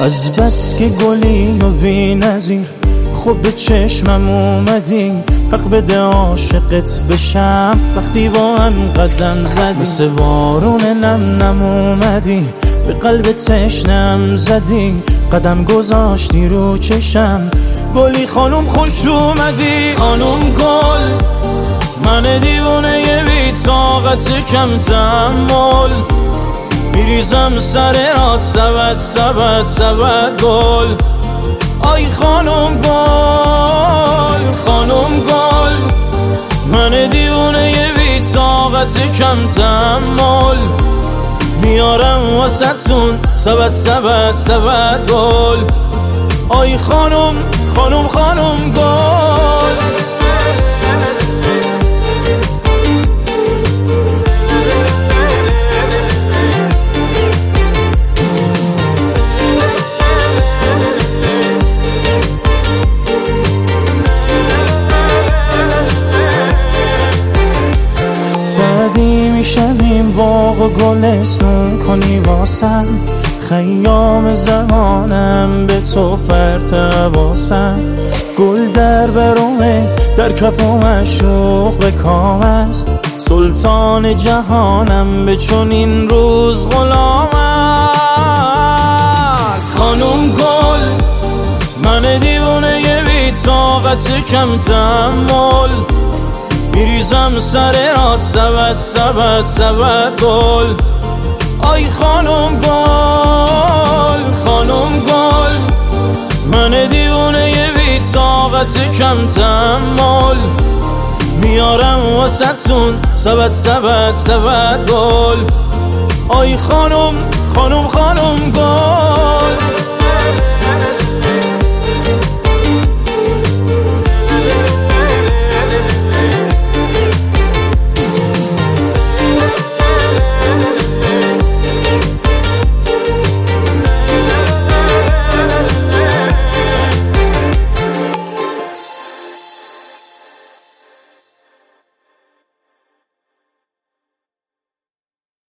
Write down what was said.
از بس که گلی و بی نظیر خوب به چشمم اومدی، حق بده عاشقت بشم وقتی با هم قدم زدی. مثل بارون نم نم اومدی به قلب تشنم زدی، قدم گذاشتی رو چشم گلی خانم خوش اومدی. خانم گل من دیوونه بی طاقت کم تحمل، میریزم سر رات سبد سبد سبد گل. آی خانم گل خانم گل من دیوونه بی طاقت کم تحمل، میارم واسه‌تون سبد سبد سبد گل. آی خانم خانم خانم گل. سعدی میشویم باغ و گلستون کنی واسم، خیام زمانم به تو پرتواسم. گل در برومه در کف و مشروق به کام است، سلطان جهانم به چنین روز غلام است. خانم گل من دیوونه بی طاقت کم تحمل، میریزم سر رات سبد سبد سبد گل. آی خانم گل خانم گل من دیوونه بی طاقت کم تحمل، میارم واسه‌تون سبد سبد سبد گل. آی خانم خانم خانم گل.